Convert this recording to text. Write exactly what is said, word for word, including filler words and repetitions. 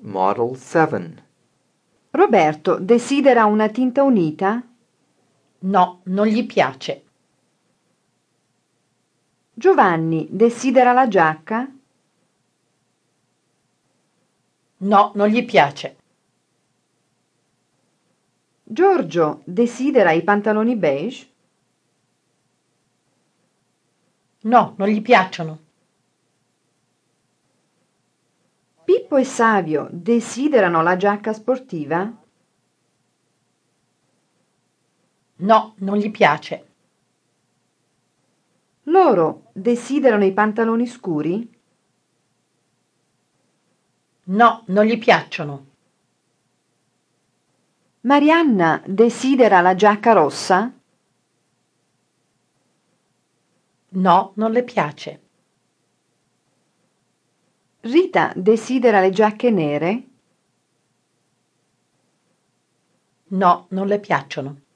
Model seven. Roberto desidera una tinta unita? No, non gli piace. Giovanni desidera la giacca? No, non gli piace. Giorgio desidera i pantaloni beige? No, non gli piacciono. Pippo e Savio desiderano la giacca sportiva? No, non gli piace. Loro desiderano i pantaloni scuri? No, non gli piacciono. Marianna desidera la giacca rossa? No, non le piace. Rita desidera le giacche nere? No, non le piacciono.